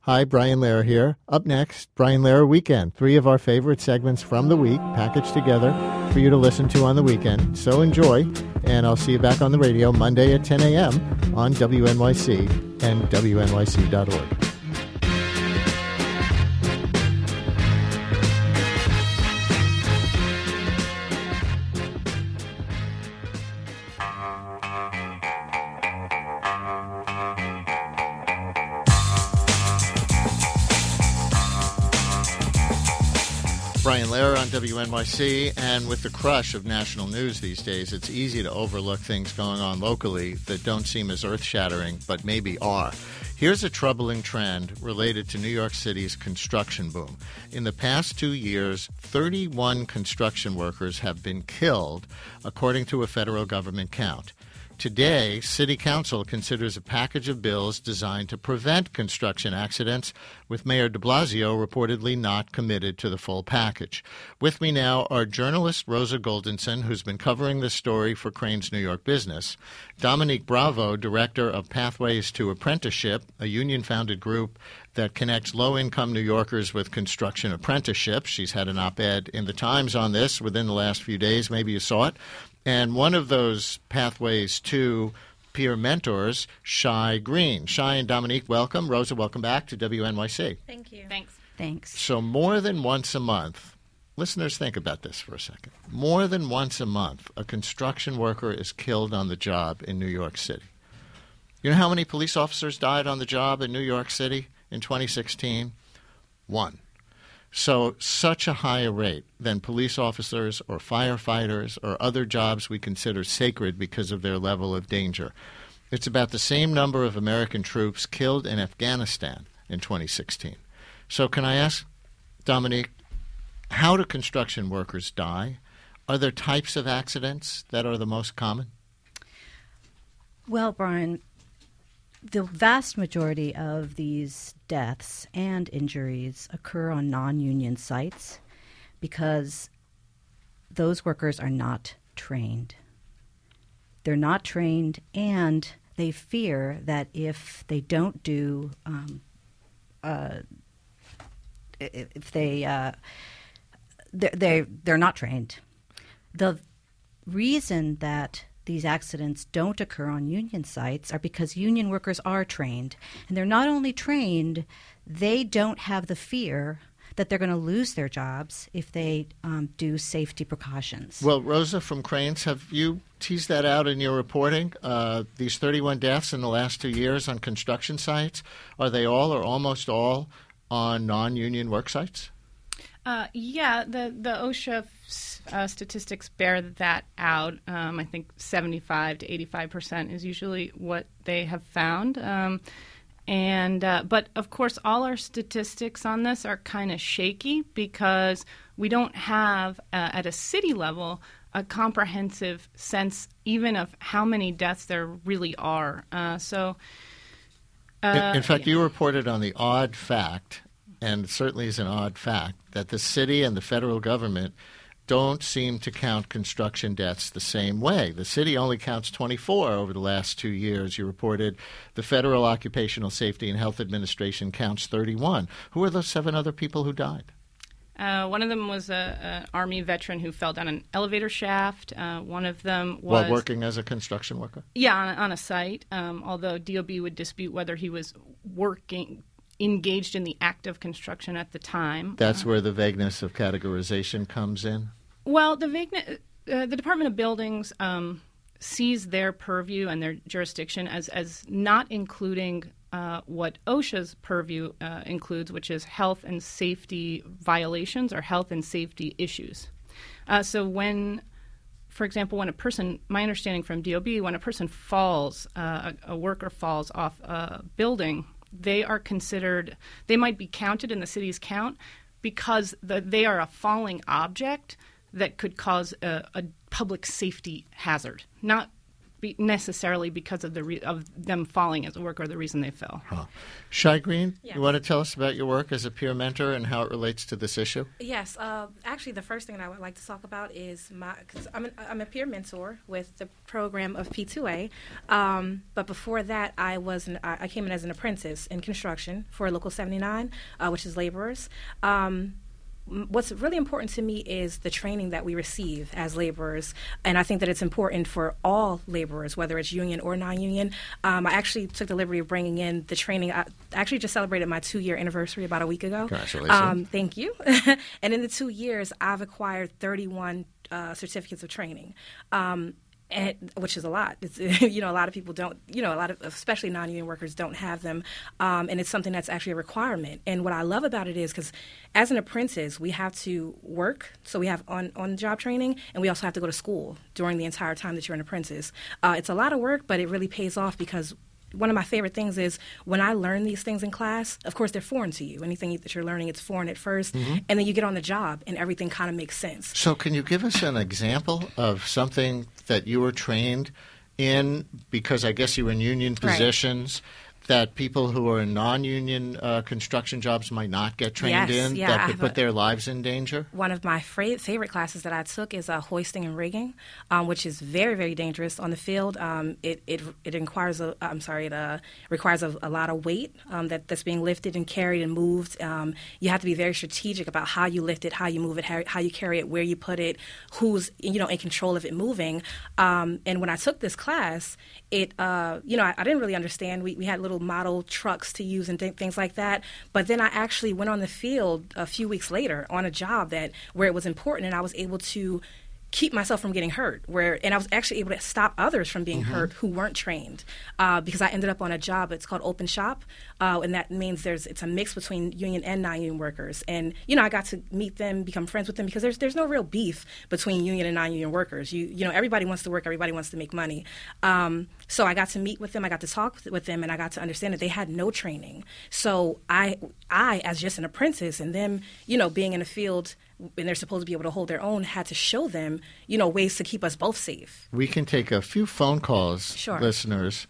Hi, Brian Lehrer here. Up next, Brian Lehrer Weekend. 3 of our favorite segments from the week packaged together for you to listen to on the weekend. So enjoy, and I'll see you back on the radio Monday at 10 a.m. on WNYC and WNYC.org. Brian Lehrer on WNYC, and with the crush of national news these days, it's easy to overlook things going on locally that don't seem as earth-shattering, but maybe are. Here's a troubling trend related to New York City's construction boom. In the past 2 years, 31 construction workers have been killed, according to a federal government count. Today, City Council considers a package of bills designed to prevent construction accidents, with Mayor de Blasio reportedly not committed to the full package. With me now are journalist Rosa Goldenson, who's been covering this story for Crain's New York Business, Dominique Bravo, director of Pathways to Apprenticeship, a union-founded group that connects low-income New Yorkers with construction apprenticeships. She's had an op-ed in the Times on this within the last few days. Maybe you saw it. And one of those Pathways to peer mentors, Shai Green. Shai and Dominique, welcome. Rosa, welcome back to WNYC. Thank you. Thanks. So more than once a month, listeners, think about this for a second. More than once a month, a construction worker is killed on the job in New York City. You know how many police officers died on the job in New York City in 2016? 1. So such a higher rate than police officers or firefighters or other jobs we consider sacred because of their level of danger. It's about the same number of American troops killed in Afghanistan in 2016. So can I ask, Dominique, how do construction workers die? Are there types of accidents that are the most common? Well, Brian, the vast majority of these deaths and injuries occur on non-union sites because those workers are not trained. They're not trained, and they fear that if they don't do, they're not trained. The reason that these accidents don't occur on union sites are because union workers are trained. And they're not only trained, they don't have the fear that they're going to lose their jobs if they do safety precautions. Well, Rosa from Crain's, have you teased that out in your reporting? These 31 deaths in the last 2 years on construction sites, are they all or almost all on non-union work sites? Yeah, the OSHA statistics bear that out. I think 75 to 85% is usually what they have found. But, of course, all our statistics on this are kind of shaky because we don't have, at a city level, a comprehensive sense even of how many deaths there really are. In fact, you reported on the odd fact, and it certainly is an odd fact, that the city and the federal government don't seem to count construction deaths the same way. The city only counts 24 over the last 2 years. You reported the Federal Occupational Safety and Health Administration counts 31. Who are those 7 other people who died? One of them was an Army veteran who fell down an elevator shaft. One of them was... While working as a construction worker? Yeah, on a site, although DOB would dispute whether he was engaged in the act of construction at the time. That's where the vagueness of categorization comes in? Well, the Department of Buildings sees their purview and their jurisdiction as not including what OSHA's purview includes, which is health and safety violations or health and safety issues. So when, for example, when a person, my understanding from DOB, when a person falls, a worker falls off a building, they might be counted in the city's count because they are a falling object that could cause a public safety hazard, not necessarily because of of them falling as a worker or the reason they fell. Shai Green, Yes. you want to tell us about your work as a peer mentor and how it relates to this issue? Yes, actually, the first thing I would like to talk about is because I'm a peer mentor with the program of P2A. But before that, I came in as an apprentice in construction for Local 79, which is laborers. What's really important to me is the training that we receive as laborers, and I think that it's important for all laborers, whether it's union or non-union. I actually took the liberty of bringing in the training. I actually just celebrated my 2-year anniversary about a week ago. Congratulations. Thank you. And in the 2 years, I've acquired 31 certificates of training. Which is a lot. It's, a lot of people don't, a lot of, especially non-union workers, don't have them. And it's something that's actually a requirement. And what I love about it is because as an apprentice, we have to work. So we have on-job training, and we also have to go to school during the entire time that you're an apprentice. It's a lot of work, but it really pays off because one of my favorite things is when I learn these things in class, of course, they're foreign to you. Anything that you're learning, it's foreign at first. And then you get on the job, and everything kind of makes sense. So can you give us an example of something that you were trained in, because I guess you were in union positions, that people who are in non-union construction jobs might not get trained in, that could put their lives in danger? One of my favorite classes that I took is hoisting and rigging, which is very, very dangerous on the field. It requires a lot of weight that's being lifted and carried and moved. You have to be very strategic about how you lift it, how you move it, how you carry it, where you put it, who's in control of it moving. And when I took this class, I didn't really understand. We had little model trucks to use and things like that. But then I actually went on the field a few weeks later on a job where it was important, and I was able to keep myself from getting hurt, and I was actually able to stop others from being hurt who weren't trained, because I ended up on a job. It's called open shop, and that means it's a mix between union and non-union workers. And I got to meet them, become friends with them, because there's no real beef between union and non-union workers. Everybody wants to work, everybody wants to make money. So I got to meet with them, I got to talk with them, and I got to understand that they had no training. So I as just an apprentice, and them, being in the field, and they're supposed to be able to hold their own, had to show them, ways to keep us both safe. We can take a few phone calls, sure, listeners.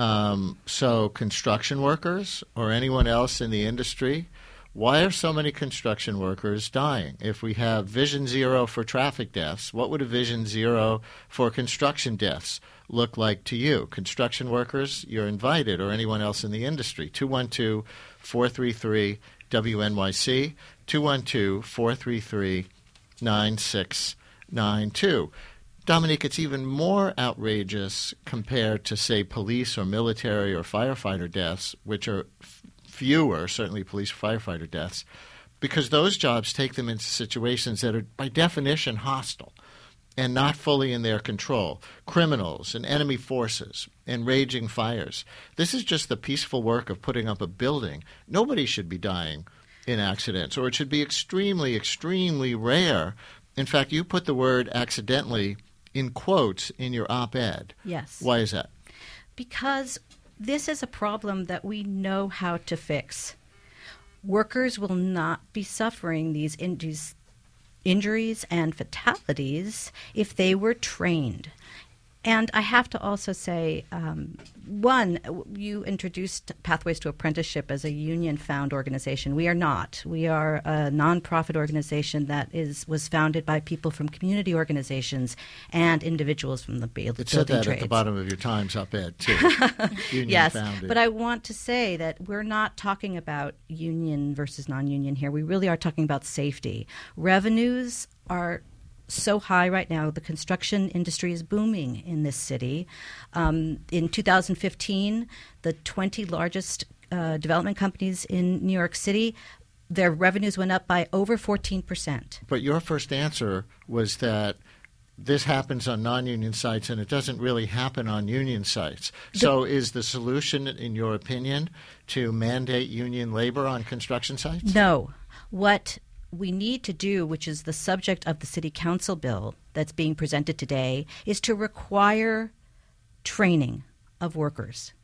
So construction workers or anyone else in the industry, why are so many construction workers dying? If we have Vision Zero for traffic deaths, what would a Vision Zero for construction deaths look like to you? Construction workers, you're invited, or anyone else in the industry. 212-433-WNYC, 212-433-9692. Dominique, it's even more outrageous compared to, say, police or military or firefighter deaths, which are fewer, certainly police or firefighter deaths, because those jobs take them into situations that are, by definition, hostile and not fully in their control. Criminals and enemy forces and raging fires. This is just the peaceful work of putting up a building. Nobody should be dying in accidents, or it should be extremely, extremely rare. In fact, you put the word accidentally in quotes in your op-ed. Yes. Why is that? Because this is a problem that we know how to fix. Workers will not be suffering these injuries and fatalities if they were trained. And I have to also say, one, you introduced Pathways to Apprenticeship as a union-found organization. We are not. We are a nonprofit organization that was founded by people from community organizations and individuals from the building trades. It said that at the bottom of your Times op-ed, too. Yes, union-founded. but I want to say that we're not talking about union versus non-union here. We really are talking about safety. Revenues are so high right now. The construction industry is booming in this city. In 2015, the 20 largest development companies in New York City, their revenues went up by over 14%. But your first answer was that this happens on non-union sites and it doesn't really happen on union sites. So is the solution, in your opinion, to mandate union labor on construction sites? No. What we need to do, which is the subject of the City Council bill that's being presented today, is to require training of workers.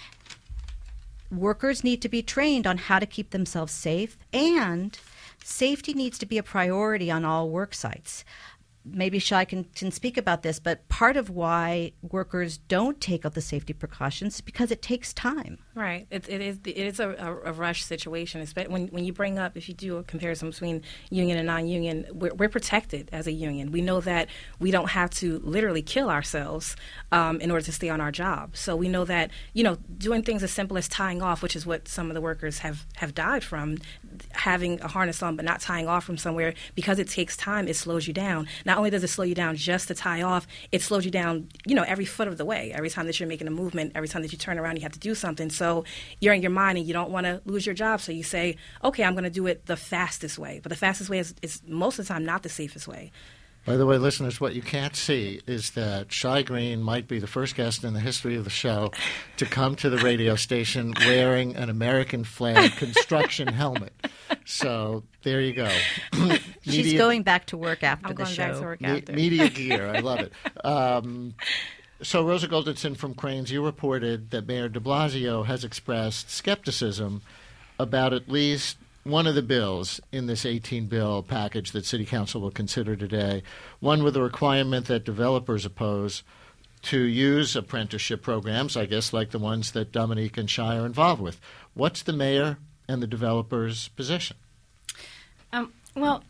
Workers need to be trained on how to keep themselves safe, and safety needs to be a priority on all work sites. maybe Shai can speak about this, but part of why workers don't take up the safety precautions is because it takes time. Right. It is a rush situation. When you bring up, if you do a comparison between union and non-union, we're protected as a union. We know that we don't have to literally kill ourselves in order to stay on our job. So we know that, doing things as simple as tying off, which is what some of the workers have died from, having a harness on but not tying off from somewhere, because it takes time, it slows you down. Not only does it slow you down just to tie off, it slows you down, every foot of the way. Every time that you're making a movement, every time that you turn around, you have to do something. So you're in your mind and you don't want to lose your job. So you say, okay, I'm going to do it the fastest way. But the fastest way is most of the time not the safest way. By the way, listeners, what you can't see is that Shai Green might be the first guest in the history of the show to come to the radio station wearing an American flag construction helmet. So there you go. She's going back to work after the show. Back to work after. Media gear. I love it. So Rosa Goldenson from Crain's, you reported that Mayor de Blasio has expressed skepticism about at least one of the bills in this 18-bill package that City Council will consider today, one with a requirement that developers oppose to use apprenticeship programs, I guess like the ones that Dominique and Shai are involved with. What's the mayor and the developer's position? While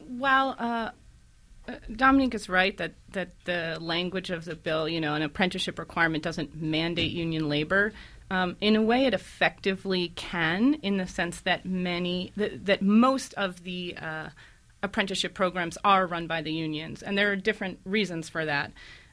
Dominique is right that the language of the bill, an apprenticeship requirement doesn't mandate union labor. In a way, it effectively can, in the sense that that most of the apprenticeship programs are run by the unions, and there are different reasons for that.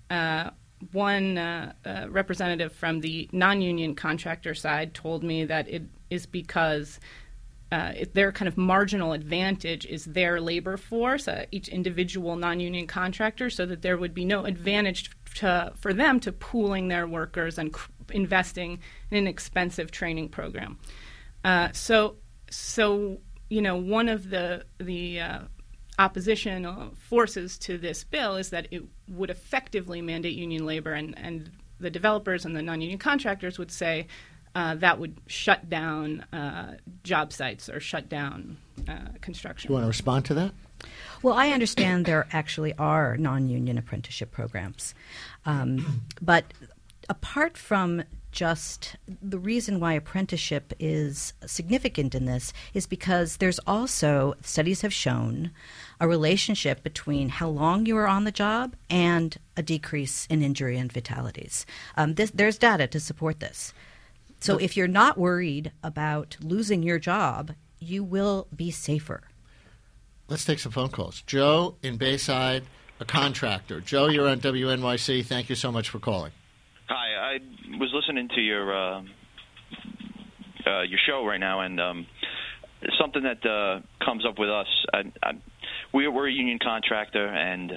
One representative from the non-union contractor side told me that it is because their kind of marginal advantage is their labor force, each individual non-union contractor, so that there would be no advantage for them to pooling their workers and investing in an expensive training program. So one of the opposition forces to this bill is that it would effectively mandate union labor, and the developers and the non-union contractors would say that would shut down job sites or shut down construction. Do you want to respond to that? Well, I understand there actually are non-union apprenticeship programs. But apart from just the reason why apprenticeship is significant in this is because there's also, studies have shown, a relationship between how long you are on the job and a decrease in injury and fatalities. There's data to support this. So if you're not worried about losing your job, you will be safer. Let's take some phone calls. Joe in Bayside, a contractor. Joe, you're on WNYC. Thank you so much for calling. Hi, I was listening to your show right now, and something that comes up with us. We're a union contractor, and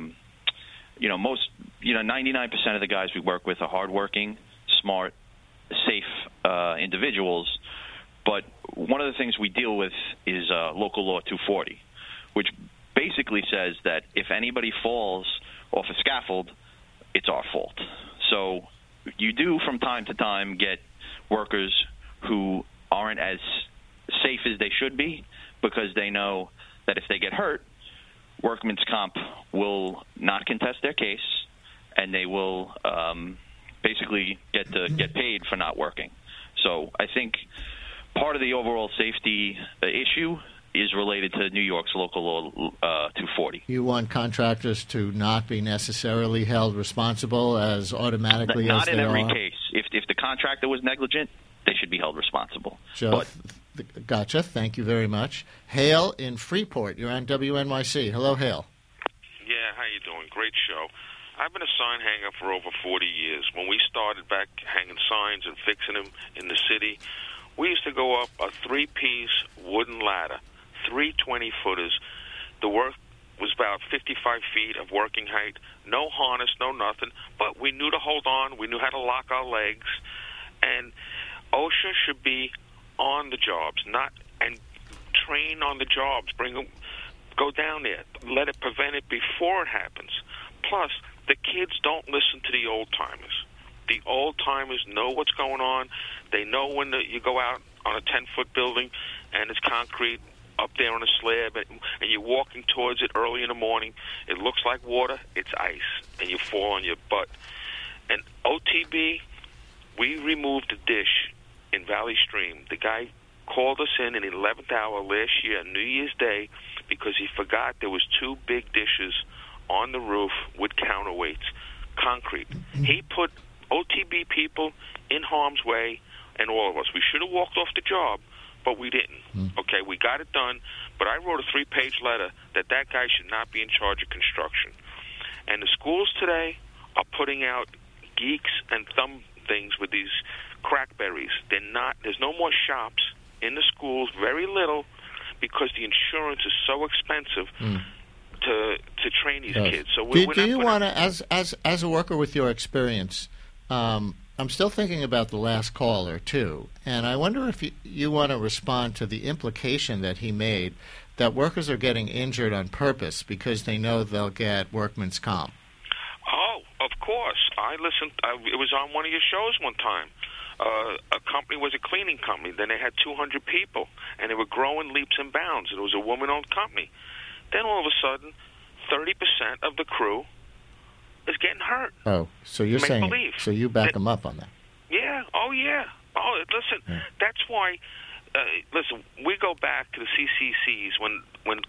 99% of the guys we work with are hardworking, smart, safe individuals. But one of the things we deal with is Local Law 240, which basically says that if anybody falls off a scaffold, it's our fault. So you do from time to time get workers who aren't as safe as they should be because they know that if they get hurt, workman's comp will not contest their case, and they will basically get paid for not working. So I think part of the overall safety issue is related to New York's Local Law 240. You want contractors to not be necessarily held responsible as automatically as they are? Not in every case. If the contractor was negligent, they should be held responsible. Joe, gotcha. Thank you very much. Hale in Freeport. You're on WNYC. Hello, Hale. Yeah, how you doing? Great show. I've been a sign hanger for over 40 years. When we started back hanging signs and fixing them in the city, we used to go up a 3-piece wooden ladder, 3 20-footers. The work was about 55 feet of working height, no harness, no nothing, but we knew to hold on. We knew how to lock our legs. And OSHA should be on the jobs, and train on the jobs. Go down there. Let it prevent it before it happens. Plus, the kids don't listen to the old-timers. The old-timers know what's going on. They know when you go out on a 10-foot building and it's concrete, up there on a slab, and you're walking towards it early in the morning. It looks like water. It's ice, and you fall on your butt. And OTB, we removed a dish in Valley Stream. The guy called us in the 11th hour last year, New Year's Day, because he forgot there was 2 big dishes on the roof with counterweights, concrete. He put OTB people in harm's way, and all of us. We should have walked off the job, but we didn't. Okay, we got it done, but I wrote a 3-page letter that guy should not be in charge of construction. And the schools today are putting out geeks and thumb things with these crackberries. They're not. There's no more shops in the schools, very little, because the insurance is so expensive to train these kids. So do you want to, as a worker with your experience, I'm still thinking about the last caller too, and I wonder if you want to respond to the implication that he made that workers are getting injured on purpose because they know they'll get workman's comp. Oh, of course. I listened. It was on one of your shows one time. A company was a cleaning company. Then they had 200 people, and they were growing leaps and bounds. It was a woman-owned company. Then all of a sudden, 30% of the crew is getting hurt. Oh, so you're saying, so you back them up on that? Yeah. Oh, yeah. Oh, listen, that's why, listen, we go back to the CCCs when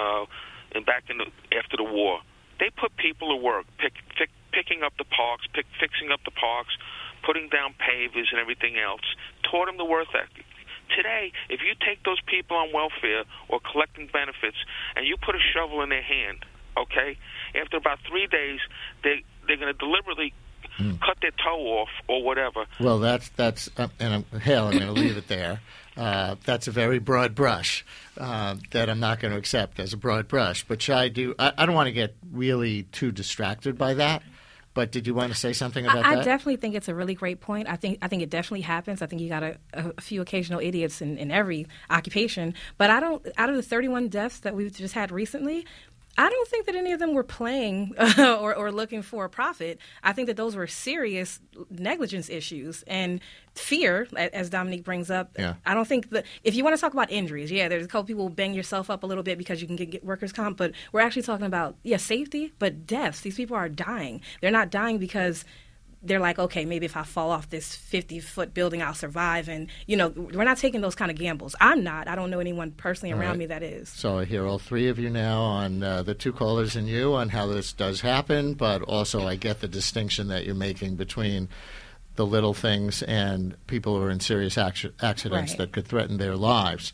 after the war. They put people to work, picking up the parks, fixing up the parks, putting down pavers and everything else, taught them the work ethic. Today, if you take those people on welfare or collecting benefits and you put a shovel in their hand, okay, after about 3 days, they're going to deliberately cut their toe off or whatever. Well, that's and I'm going to leave it there. That's a very broad brush that I'm not going to accept as a broad brush. But Shai, I don't want to get really too distracted by that. But did you want to say something about that? I definitely think it's a really great point. I think it definitely happens. I think you got a few occasional idiots in every occupation. But out of the 31 deaths that we've just had recently, I don't think that any of them were playing or looking for a profit. I think that those were serious negligence issues and fear, as Dominique brings up. Yeah. I don't think that if you want to talk about injuries, there's a couple people bang yourself up a little bit because you can get workers' comp, but we're actually talking about, safety, but deaths. These people are dying. They're not dying because they're like, okay, maybe if I fall off this 50-foot building, I'll survive. And, we're not taking those kind of gambles. I'm not. I don't know anyone personally around me that is. So I hear all three of you now on the 2 callers and you on how this does happen, but also I get the distinction that you're making between the little things and people who are in serious accidents that could threaten their lives.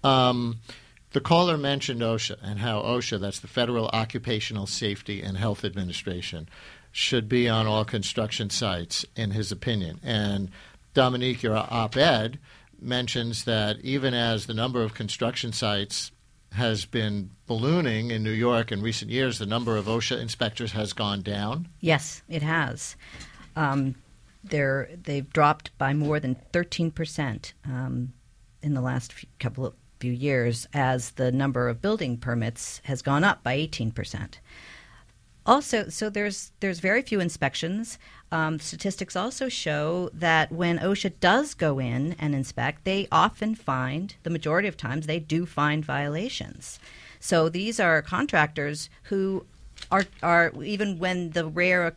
The caller mentioned OSHA and how OSHA, that's the Federal Occupational Safety and Health Administration, should be on all construction sites, in his opinion. And Dominique, your op-ed mentions that even as the number of construction sites has been ballooning in New York in recent years, the number of OSHA inspectors has gone down. Yes, it has. They've dropped by more than 13% in the last few years, as the number of building permits has gone up by 18%. Also, so there's very few inspections. Statistics also show that when OSHA does go in and inspect, they often find, the majority of times, they do find violations. So these are contractors who are even when the rare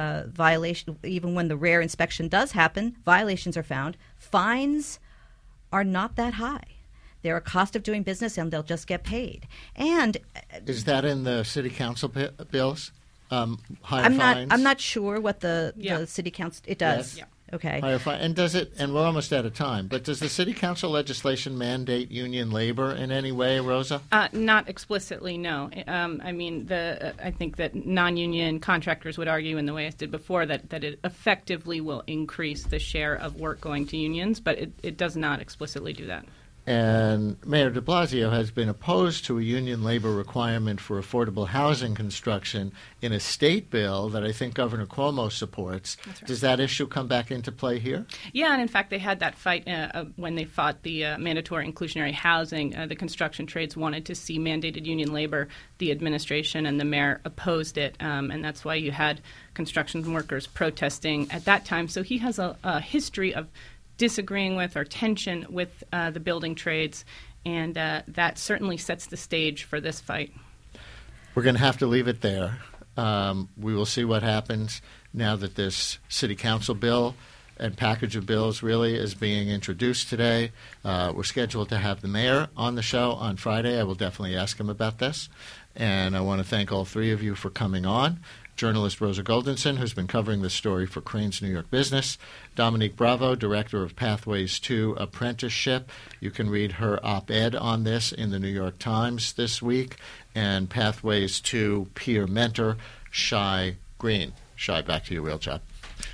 inspection does happen, violations are found. Fines are not that high. They're a cost of doing business, and they'll just get paid. And is that in the city council bills? Higher I'm fines? not sure what the city council. It does. Yes. Yeah. Okay. Higher fine. And does it? And we're almost out of time. But does the city council legislation mandate union labor in any way, Rosa? Not explicitly, no. I think that non-union contractors would argue, in the way I did before, that it effectively will increase the share of work going to unions, but it does not explicitly do that. And Mayor de Blasio has been opposed to a union labor requirement for affordable housing construction in a state bill that I think Governor Cuomo supports. That's right. Does that issue come back into play here? Yeah, and in fact, they had that fight when they fought the mandatory inclusionary housing. The construction trades wanted to see mandated union labor. The administration and the mayor opposed it, and that's why you had construction workers protesting at that time. So he has a history of disagreeing with or tension with the building trades, and that certainly sets the stage for this fight. We're going to have to leave it there. We will see what happens now that this city council bill and package of bills really is being introduced today. We're scheduled to have the mayor on the show on Friday. I will definitely ask him about this. And I want to thank all three of you for coming on. Journalist Rosa Goldenson, who's been covering this story for Crain's New York Business. Dominique Bravo, Director of Pathways to Apprenticeship. You can read her op-ed on this in the New York Times this week. And Pathways to Peer Mentor, Shai Green. Shai, back to your wheel job.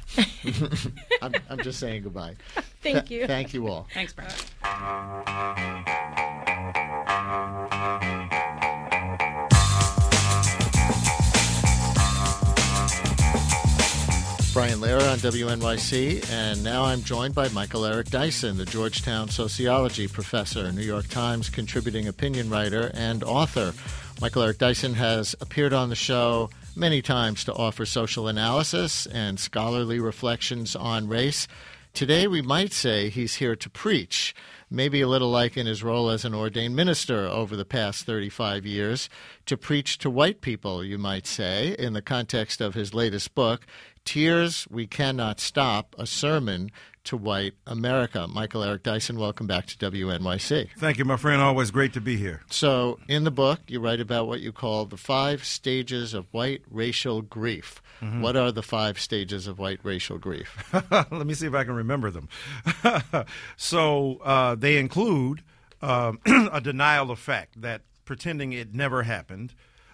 I'm just saying goodbye. Thank you. Thank you all. Thanks, Brian. Brian Lehrer on WNYC, and now I'm joined by Michael Eric Dyson, the Georgetown sociology professor, New York Times contributing opinion writer, and author. Michael Eric Dyson has appeared on the show many times to offer social analysis and scholarly reflections on race. Today, we might say he's here to preach, maybe a little like in his role as an ordained minister over the past 35 years, to preach to white people, you might say, in the context of his latest book, Tears We Cannot Stop, a sermon to white America. Michael Eric Dyson, welcome back to WNYC. Thank you, my friend. Always great to be here. So in the book, you write about what you call the 5 stages of white racial grief. Mm-hmm. What are the 5 stages of white racial grief? Let me see if I can remember them. So they include a denial of fact, that pretending it never happened.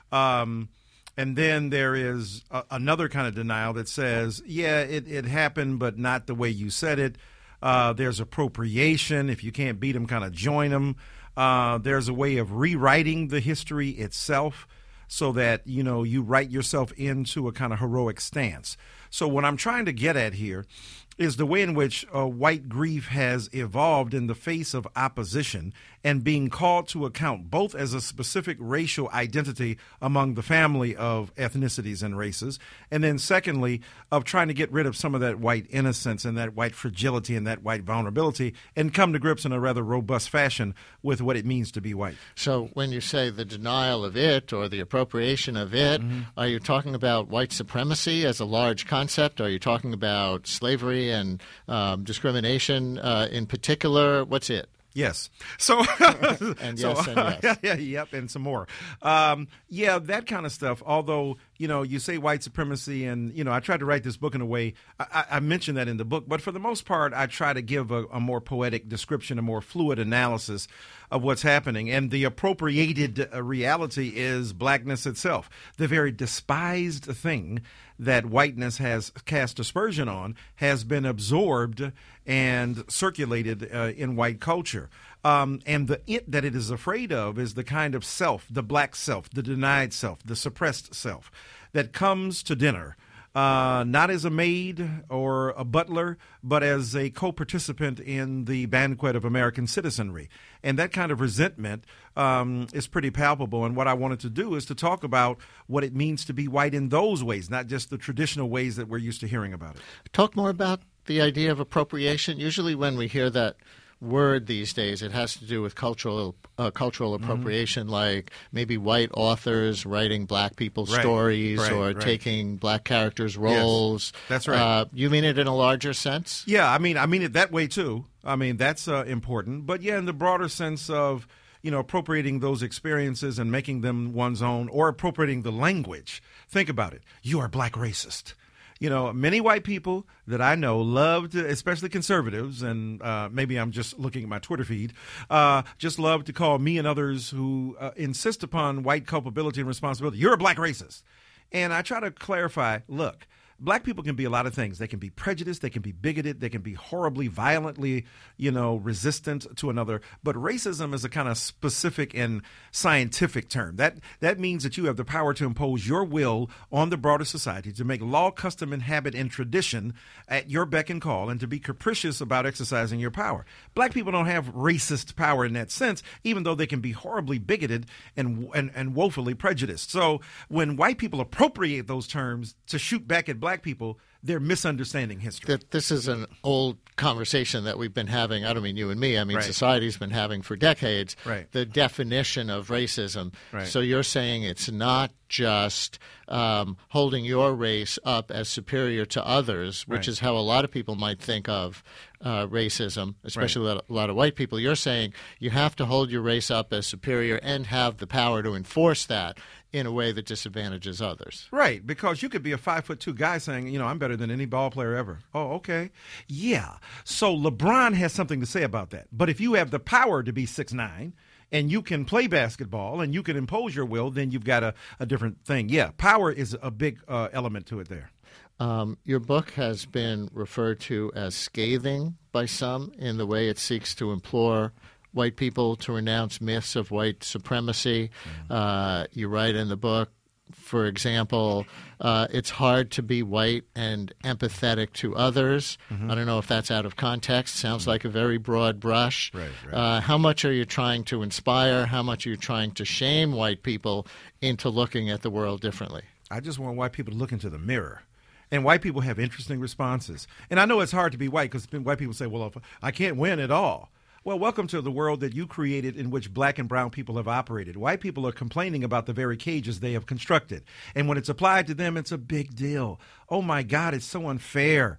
And then there is another kind of denial that says, yeah, it happened, but not the way you said it. There's appropriation. If you can't beat them, kind of join them. There's a way of rewriting the history itself so that, you write yourself into a kind of heroic stance. So what I'm trying to get at here is the way in which white grief has evolved in the face of opposition and being called to account both as a specific racial identity among the family of ethnicities and races, and then secondly, of trying to get rid of some of that white innocence and that white fragility and that white vulnerability and come to grips in a rather robust fashion with what it means to be white. So when you say the denial of it or the appropriation of it, are you talking about white supremacy as a large concept? Are you talking about slavery and discrimination in particular? What's it? Yes. So, and yes, and yes. Yep, and some more. Yeah, that kind of stuff. Although, you say white supremacy, and, I tried to write this book in a way, I mentioned that in the book, but for the most part, I try to give a more poetic description, a more fluid analysis of what's happening. And the appropriated reality is blackness itself, the very despised thing that whiteness has cast aspersion on has been absorbed and circulated in white culture. And the it that it is afraid of is the kind of self, the black self, the denied self, the suppressed self that comes to dinner, not as a maid or a butler, but as a co-participant in the banquet of American citizenry. And that kind of resentment is pretty palpable. And what I wanted to do is to talk about what it means to be white in those ways, not just the traditional ways that we're used to hearing about it. Talk more about the idea of appropriation. Usually when we hear that word these days, it has to do with cultural appropriation, like maybe white authors writing black people's stories or taking black characters' roles. Yes, that's right. You mean it in a larger sense? Yeah, I mean it that way too. I mean, that's important. But yeah, in the broader sense of, appropriating those experiences and making them one's own, or appropriating the language. Think about it. You are black racist. Many white people that I know loved, especially conservatives, and maybe I'm just looking at my Twitter feed, just love to call me and others who insist upon white culpability and responsibility, you're a black racist. And I try to clarify, look, black people can be a lot of things. They can be prejudiced. They can be bigoted. They can be horribly, violently, resistant to another. But racism is a kind of specific and scientific term. That means that you have the power to impose your will on the broader society, to make law, custom, and habit and tradition at your beck and call, and to be capricious about exercising your power. Black people don't have racist power in that sense, even though they can be horribly bigoted and woefully prejudiced. So when white people appropriate those terms to shoot back at black people, they're misunderstanding history. That this is an old conversation that we've been having. I don't mean you and me. I mean Right. society's been having for decades. Right. The definition of racism. Right. So you're saying it's not just holding your race up as superior to others, which Right. is how a lot of people might think of racism, especially a lot of white people. You're saying you have to hold your race up as superior and have the power to enforce that in a way that disadvantages others. Right, because you could be a 5'2" guy saying, I'm better than any ball player ever. Oh, okay. Yeah. So LeBron has something to say about that. But if you have the power to be 6'9", and you can play basketball and you can impose your will, then you've got a different thing. Yeah, power is a big element to it there. Your book has been referred to as scathing by some in the way it seeks to implore white people to renounce myths of white supremacy. You write in the book, for example, it's hard to be white and empathetic to others. I don't know if that's out of context. Sounds like a very broad brush. Right. How much are you trying to inspire? How much are you trying to shame white people into looking at the world differently? I just want white people to look into the mirror. And white people have interesting responses. And I know it's hard to be white because white people say, well, I can't win at all. Well, welcome to the world that you created in which black and brown people have operated. White people are complaining about the very cages they have constructed. And when it's applied to them, it's a big deal. Oh, my God, it's so unfair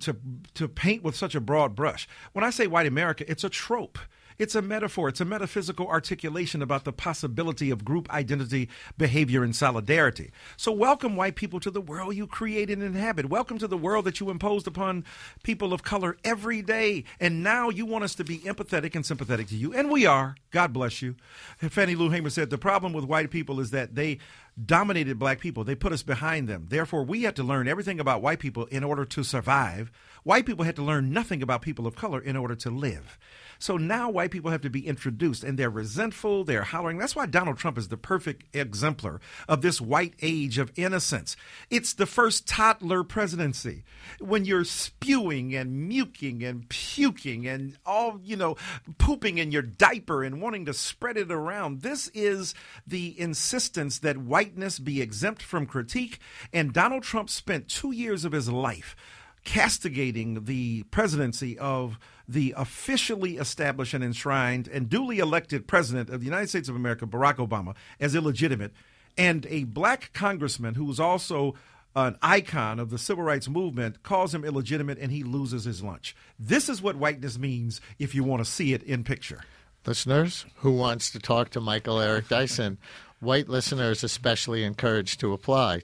to paint with such a broad brush. When I say white America, it's a trope. It's a metaphor. It's a metaphysical articulation about the possibility of group identity, behavior, and solidarity. So welcome, white people, to the world you created and inhabit. Welcome to the world that you imposed upon people of color every day. And now you want us to be empathetic and sympathetic to you. And we are. God bless you. Fannie Lou Hamer said the problem with white people is that they dominated black people. They put us behind them. Therefore, we had to learn everything about white people in order to survive. White people had to learn nothing about people of color in order to live. So now white people have to be introduced, and they're resentful, they're hollering. That's why Donald Trump is the perfect exemplar of this white age of innocence. It's the first toddler presidency. When you're spewing and mucking and puking and all, pooping in your diaper and wanting to spread it around. This is the insistence that whiteness be exempt from critique. And Donald Trump spent 2 years of his life castigating the presidency of the officially established and enshrined and duly elected president of the United States of America, Barack Obama, as illegitimate, and a black congressman who was also an icon of the civil rights movement calls him illegitimate, and he loses his lunch. This is what whiteness means if you want to see it in picture. Listeners, who wants to talk to Michael Eric Dyson? White listeners especially encouraged to apply.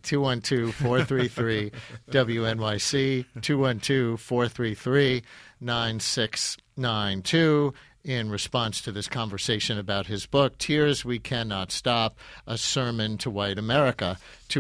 212-433-WNYC, 212-433-9692 in response to this conversation about his book, Tears We Cannot Stop, A Sermon to White America,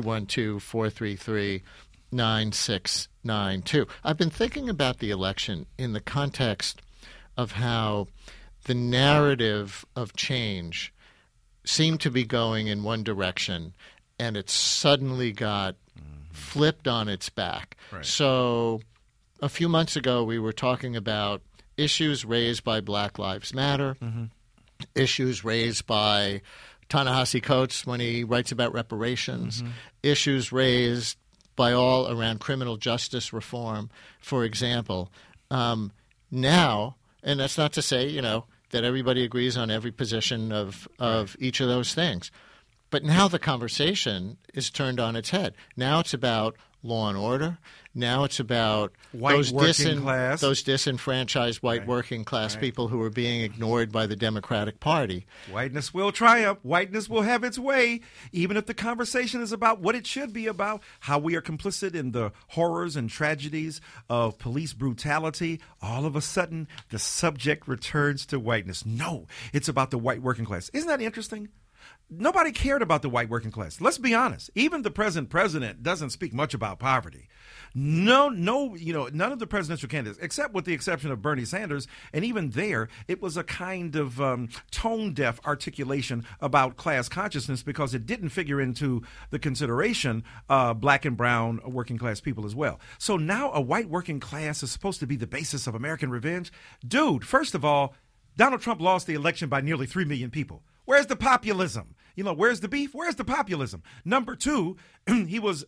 212-433-9692. I've been thinking about the election in the context of how the narrative of change seemed to be going in one direction, and it suddenly got flipped on its back. Right. So a few months ago, we were talking about issues raised by Black Lives Matter, issues raised by Ta-Nehisi Coates when he writes about reparations, issues raised by all around criminal justice reform, for example. Now, and that's not to say, that everybody agrees on every position of each of those things. But now the conversation is turned on its head. Now it's about law and order. Now it's about those disenfranchised white working class people who are being ignored by the Democratic Party. Whiteness will triumph. Whiteness will have its way, even if the conversation is about what it should be about, how we are complicit in the horrors and tragedies of police brutality. All of a sudden, the subject returns to whiteness. No, it's about the white working class. Isn't that interesting? Nobody cared about the white working class. Let's be honest. Even the present president doesn't speak much about poverty. None of the presidential candidates, except with the exception of Bernie Sanders, and even there, it was a kind of tone-deaf articulation about class consciousness because it didn't figure into the consideration black and brown working class people as well. So now a white working class is supposed to be the basis of American revenge? Dude, first of all, Donald Trump lost the election by nearly 3 million people. Where's the populism? Where's the beef? Where's the populism? Number two, he was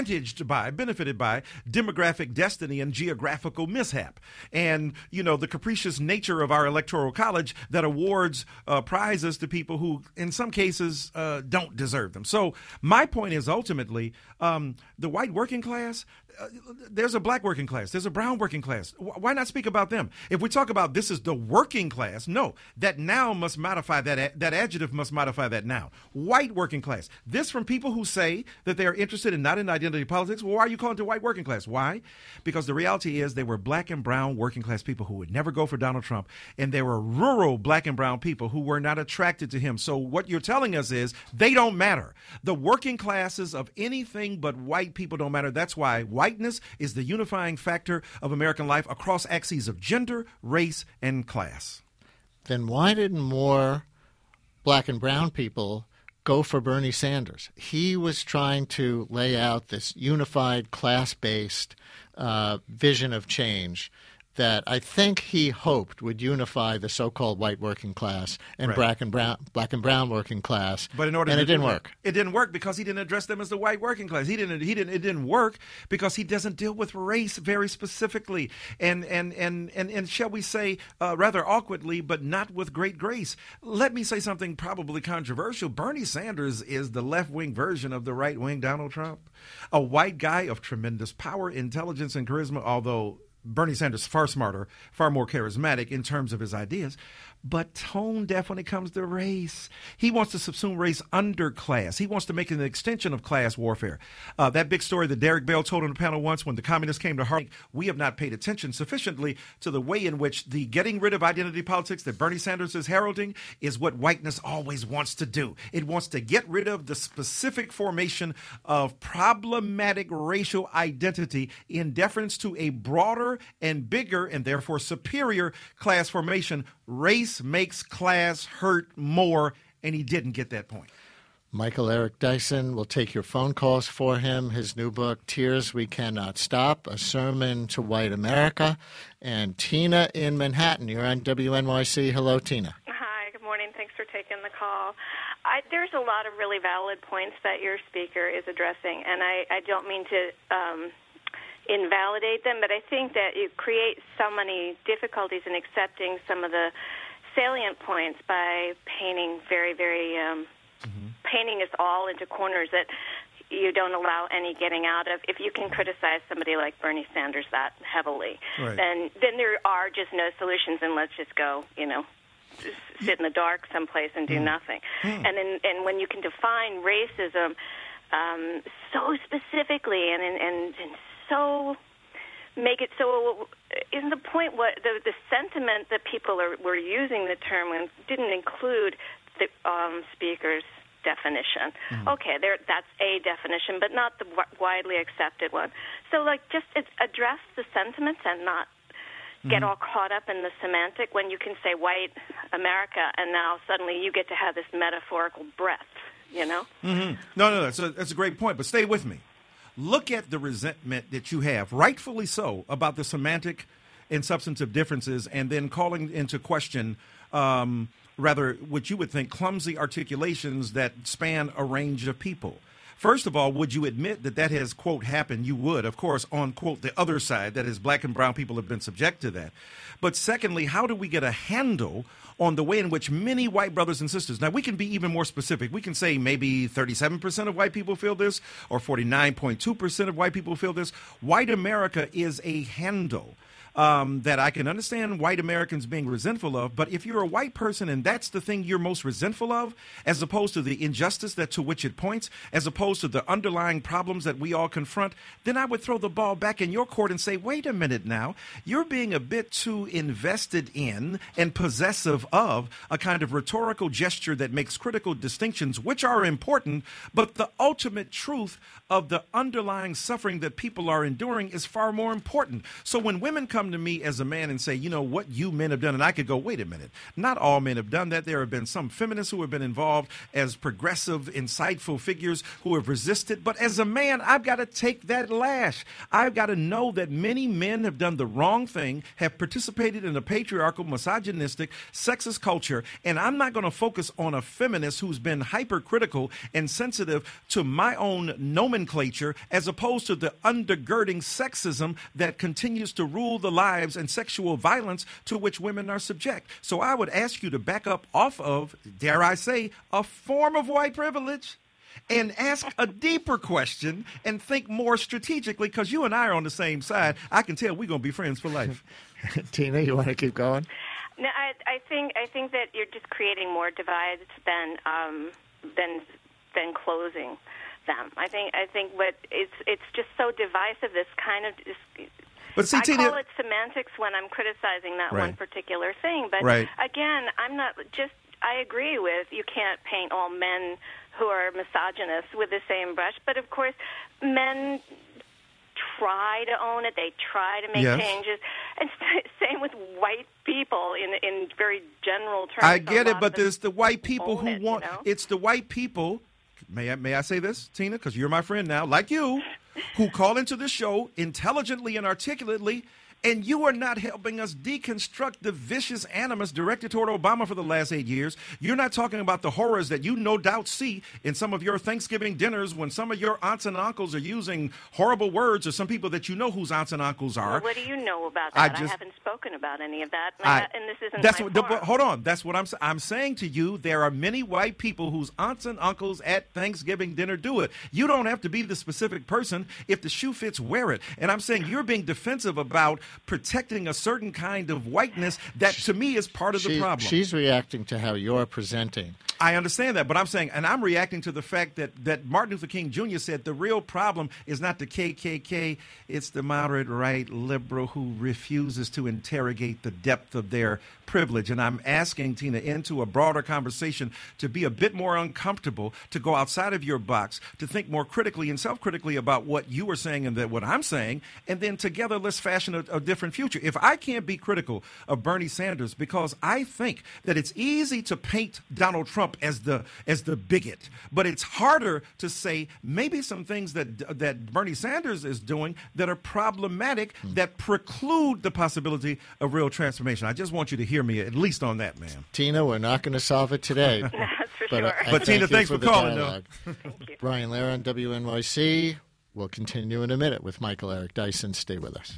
benefited by demographic destiny and geographical mishap. And, the capricious nature of our electoral college that awards prizes to people who, in some cases, don't deserve them. So my point is ultimately the white working class, there's a black working class. There's a brown working class. Why not speak about them? If we talk about this is the working class, no, that now must modify that adjective must modify that now. White working class. This from people who say that they are interested in not in identity politics. Well, why are you calling it the white working class? Why? Because the reality is they were black and brown working class people who would never go for Donald Trump. And there were rural black and brown people who were not attracted to him. So what you're telling us is they don't matter. The working classes of anything but white people don't matter. That's why whiteness is the unifying factor of American life across axes of gender, race, and class. Then why didn't more black and brown people go for Bernie Sanders? He was trying to lay out this unified class-based vision of change that I think he hoped would unify the so-called white working class and right. black and brown working class. But in order and to it didn't work. It didn't work because he didn't address them as the white working class. It didn't work because he doesn't deal with race very specifically and shall we say rather awkwardly, but not with great grace. Let me say something probably controversial. Bernie Sanders is the left-wing version of the right-wing Donald Trump, a white guy of tremendous power, intelligence, and charisma, although Bernie Sanders far smarter, far more charismatic in terms of his ideas, but tone deaf when it comes to race. He wants to subsume race under class. He wants to make it an extension of class warfare. That big story that Derek Bell told on the panel once when the communists came to Harlem, we have not paid attention sufficiently to the way in which the getting rid of identity politics that Bernie Sanders is heralding is what whiteness always wants to do. It wants to get rid of the specific formation of problematic racial identity in deference to a broader and bigger and therefore superior class formation. Race makes class hurt more, and he didn't get that point. Michael Eric Dyson will take your phone calls for him. His new book, Tears We Cannot Stop, A Sermon to White America. And Tina in Manhattan, you're on WNYC. Hello, Tina. Hi, good morning. Thanks for taking the call. There's a lot of really valid points that your speaker is addressing, and I don't mean to invalidate them, but I think that you create so many difficulties in accepting some of the salient points by painting very, very painting us all into corners that you don't allow any getting out of. If you can criticize somebody like Bernie Sanders that heavily, right, then there are just no solutions, and let's just go, just sit in the dark someplace and do nothing. And when you can define racism so specifically and so make it so, isn't the point what the sentiment that people were using the term when didn't include the speaker's definition. Okay, that's a definition, but not the widely accepted one. So, just address the sentiments and not get all caught up in the semantic when you can say white America, and now suddenly you get to have this metaphorical breath, No, that's a great point, but stay with me. Look at the resentment that you have, rightfully so, about the semantic and substantive differences, and then calling into question rather what you would think clumsy articulations that span a range of people. First of all, would you admit that has, quote, happened? You would, of course, on, quote, the other side, that is, black and brown people have been subject to that. But secondly, how do we get a handle on the way in which many white brothers and sisters, now we can be even more specific. We can say maybe 37% of white people feel this or 49.2% of white people feel this. White America is a handle that I can understand white Americans being resentful of, but if you're a white person and that's the thing you're most resentful of, as opposed to the injustice to which it points, as opposed to the underlying problems that we all confront, then I would throw the ball back in your court and say, wait a minute now, you're being a bit too invested in and possessive of a kind of rhetorical gesture that makes critical distinctions, which are important, but the ultimate truth of the underlying suffering that people are enduring is far more important. So when women come come to me as a man and say, you know, what you men have done, and I could go, wait a minute, not all men have done that. There have been some feminists who have been involved as progressive, insightful figures who have resisted. But as a man, I've got to take that lash. I've got to know that many men have done the wrong thing, have participated in a patriarchal, misogynistic, sexist culture, and I'm not going to focus on a feminist who's been hypercritical and sensitive to my own nomenclature as opposed to the undergirding sexism that continues to rule the lives and sexual violence to which women are subject. So I would ask you to back up off of, dare I say, a form of white privilege and ask a deeper question and think more strategically, because you and I are on the same side. I can tell we're going to be friends for life. Tina, you want to keep going? No, I think that you're just creating more divides than closing them. I think what it's just so divisive. This kind of But see, I Tina, call it semantics when I'm criticizing that right. one particular thing. But right. again, I agree with you can't paint all men who are misogynists with the same brush. But of course, men try to own it. They try to make yes. changes. And same with white people in very general terms. I get it, but there's the white people who want. You know? It's the white people. May I say this, Tina? Because you're my friend now, like you, who call into the show intelligently and articulately, and you are not helping us deconstruct the vicious animus directed toward Obama for the last 8 years. You're not talking about the horrors that you no doubt see in some of your Thanksgiving dinners when some of your aunts and uncles are using horrible words, or some people that you know whose aunts and uncles are. Well, what do you know about that? I haven't spoken about any of that, and this isn't my forum. Hold on. That's what I'm saying to you. There are many white people whose aunts and uncles at Thanksgiving dinner do it. You don't have to be the specific person. If the shoe fits, wear it. And I'm saying you're being defensive about protecting a certain kind of whiteness that, to me, is part of the problem. She's reacting to how you're presenting. I understand that, but I'm saying, and I'm reacting to the fact that Martin Luther King Jr. said the real problem is not the KKK, it's the moderate right liberal who refuses to interrogate the depth of their privilege. And I'm asking, Tina, into a broader conversation to be a bit more uncomfortable, to go outside of your box, to think more critically and self-critically about what you are saying and what I'm saying, and then together let's fashion a different future. If I can't be critical of Bernie Sanders because I think that it's easy to paint Donald Trump as the bigot, but it's harder to say maybe some things that Bernie Sanders is doing that are problematic, that preclude the possibility of real transformation. I just want you to hear me at least on that, ma'am. Tina, we're not going to solve it today. That's for but, sure. But Tina, thanks for calling. Thank you. Brian Lehrer on WNYC. We'll continue in a minute with Michael Eric Dyson. Stay with us.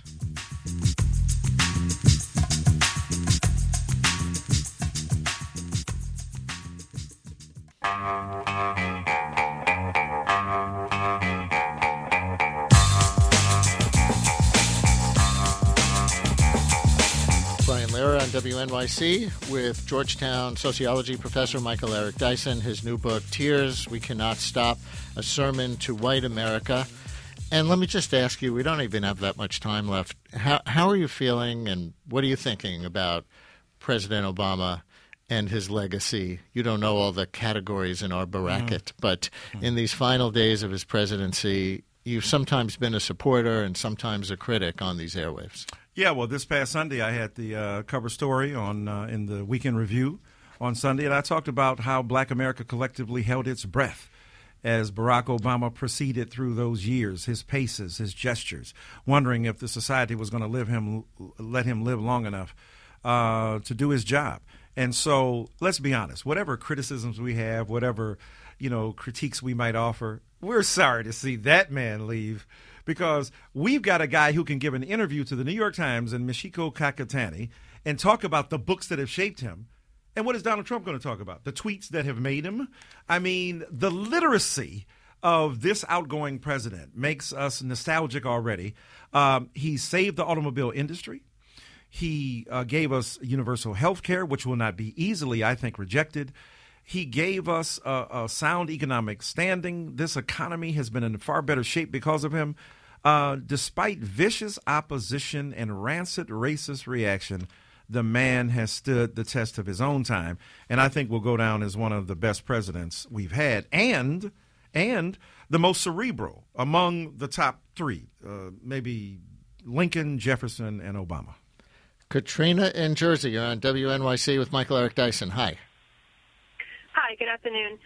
Brian Lehrer on WNYC with Georgetown sociology professor Michael Eric Dyson. His new book, Tears, We Cannot Stop, A Sermon to White America. And let me just ask you, we don't even have that much time left. How are you feeling and what are you thinking about President Obama and his legacy? You don't know all the categories in our bracket, but in these final days of his presidency, you've sometimes been a supporter and sometimes a critic on these airwaves. Yeah, well, this past Sunday I had the cover story on in the Weekend Review on Sunday, and I talked about how Black America collectively held its breath as Barack Obama proceeded through those years, his paces, his gestures, wondering if the society was going to let him live long enough to do his job. And so let's be honest, whatever criticisms we have, whatever, critiques we might offer, we're sorry to see that man leave, because we've got a guy who can give an interview to the New York Times and Michiko Kakutani and talk about the books that have shaped him. And what is Donald Trump going to talk about? The tweets that have made him? I mean, the literacy of this outgoing president makes us nostalgic already. He saved the automobile industry. He gave us universal health care, which will not be easily, I think, rejected. He gave us a sound economic standing. This economy has been in far better shape because of him. Despite vicious opposition and rancid racist reaction, the man has stood the test of his own time, and I think will go down as one of the best presidents we've had, and the most cerebral among the top three, maybe Lincoln, Jefferson, and Obama. Katrina in Jersey, you're on WNYC with Michael Eric Dyson. Hi. Hi, good afternoon.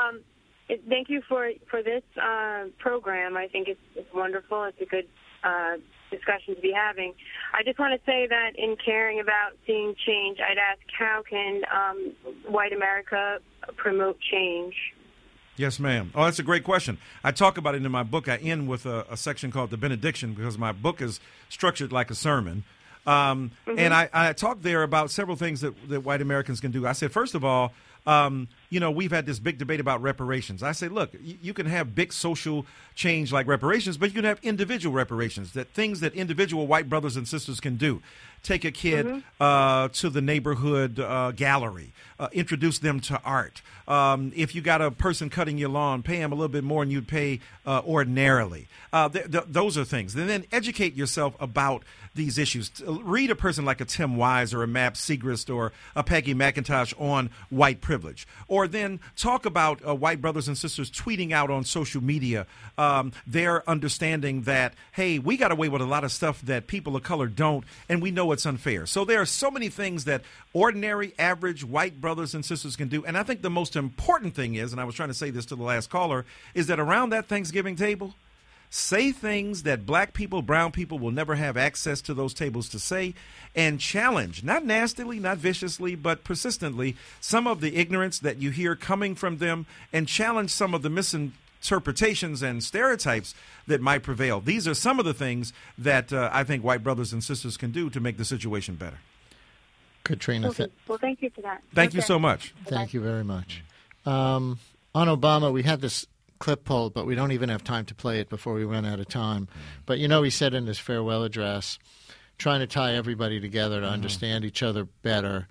Thank you for this program. I think it's wonderful. It's a good discussion to be having. I just want to say that in caring about seeing change, I'd ask how can white America promote change? Yes, ma'am. Oh, that's a great question. I talk about it in my book. I end with a section called The Benediction because my book is structured like a sermon. And I talk there about several things that white Americans can do. I said, first of all, we've had this big debate about reparations. I say, look, you can have big social change like reparations, but you can have individual reparations, that things that individual white brothers and sisters can do. Take a kid to the neighborhood gallery, introduce them to art. If you got a person cutting your lawn, pay them a little bit more than you'd pay ordinarily. Those are things. And then educate yourself about these issues. Read a person like a Tim Wise or a Mab Segrist or a Peggy McIntosh on white privilege. Or then talk about white brothers and sisters tweeting out on social media their understanding that, hey, we got away with a lot of stuff that people of color don't, and we know it's unfair. So there are so many things that ordinary, average white brothers and sisters can do. And I think the most important thing is, and I was trying to say this to the last caller, is that around that Thanksgiving table, say things that black people, brown people will never have access to those tables to say, and challenge, not nastily, not viciously, but persistently, some of the ignorance that you hear coming from them, and challenge some of the misinterpretations and stereotypes that might prevail. These are some of the things that I think white brothers and sisters can do to make the situation better. Katrina. Well, thank you for that. Thank you so much. Thank you very much. On Obama, we had this clip poll, but we don't even have time to play it before we run out of time. But, he said in his farewell address, trying to tie everybody together to understand each other better.